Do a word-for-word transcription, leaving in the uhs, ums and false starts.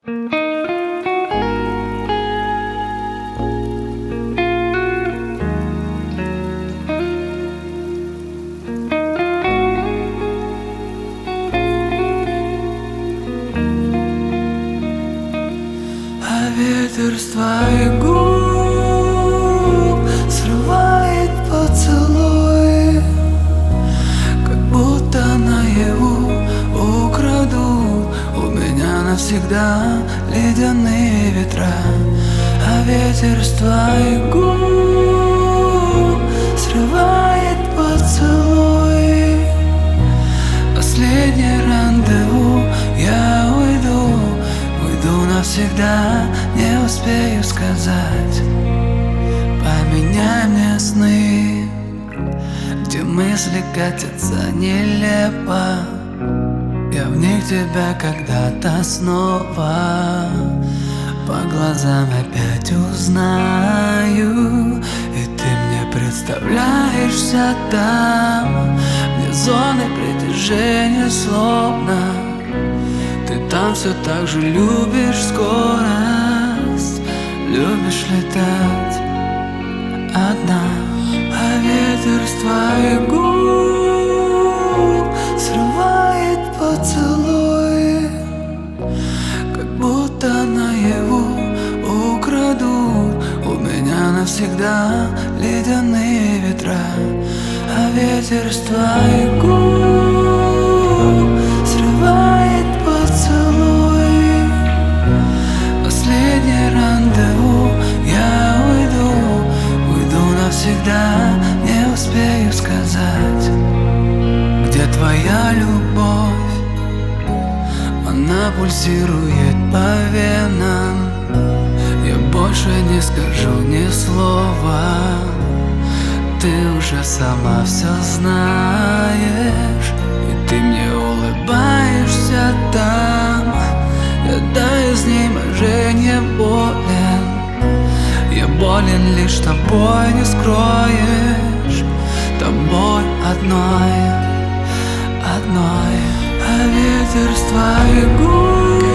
Ветер с твоих губ срывает поцелуй, как будто наяву украдут у меня навсегда ледяные ветра. А ветер с твоих губ срывает поцелуй. Последнее рандеву, я уйду, уйду навсегда, не успею сказать. Поменяй мне сны, где мысли катятся нелепо. Я в них тебя когда-то снова по глазам опять узнаю. И ты мне представляешься там, где зоны притяжения словно. Ты там все так же любишь скорость, любишь летать одна. А ветер с твоих губ срывает поцелуй, как будто наяву украдут у меня навсегда ледяные ветра. А ветер с твоих губ срывает поцелуй. Последнее рандеву, я уйду, уйду навсегда, не успею сказать. Где твоя любовь? Она пульсирует по венам. Я больше не скажу ни слова, ты уже сама все знаешь. И ты мне улыбаешься там, я до изнеможения болен. Я болен лишь тобой, не скроешь, тобой одной, одной. А ветер с твоих губ